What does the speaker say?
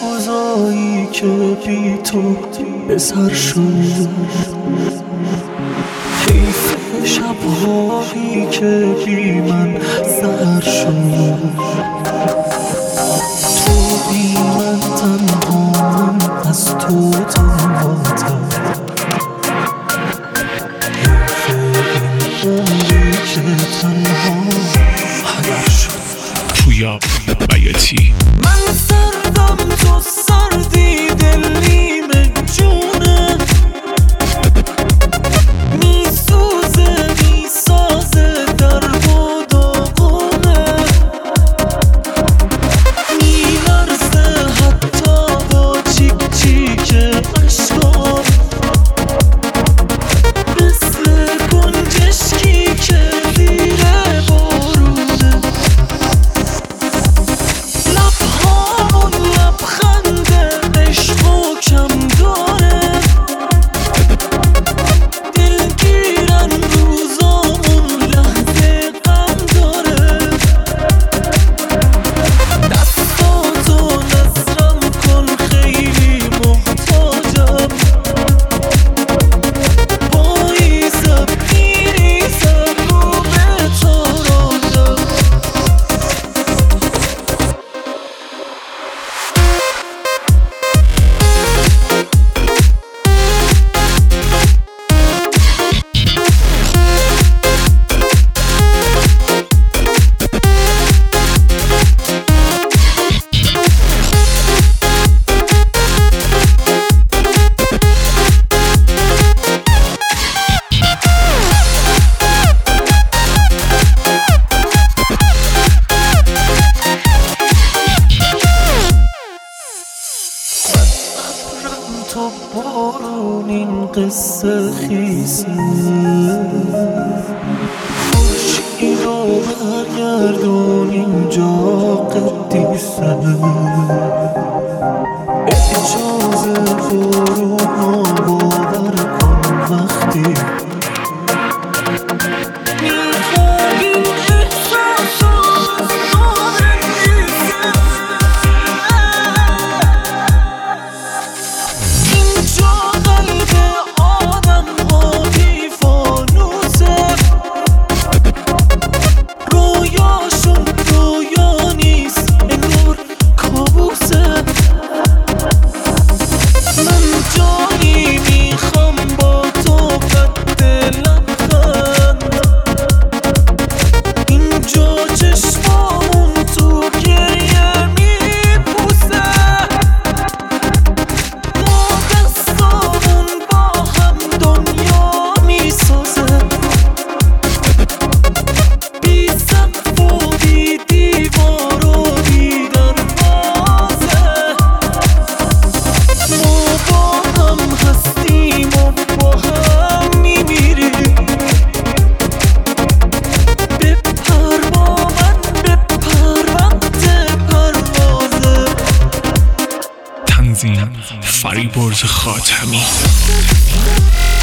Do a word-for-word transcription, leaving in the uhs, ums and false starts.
روزایی که بی تو به سر شد، حیف شبهایی که بی من سر شد. تو بی من تنها، من از تو تنهاتم. حیف این عمری که تنها هدر شد. پویا بیاتی من سردم تو سردی، دل نیمه جونه میسوزه میسازه در و داغونه، میلرزه حتی با چیک چیک اشکام، مثل گنجشکی که زیر بارونه. لبهامون لبخند عشق و کم داره، دلگیرن روزامون لحظه غم داره. دستاتو نظرم کن خیلی محتاجم، پاییزم میریزم رو به تاراجم. تو بارون این قصه خیسه، خورشید رو برگردون اینجا قدیسه. اجازه بارون رو باور کن وقتی میخوایی احساس از نور نیسه. فریبرز خاتمی.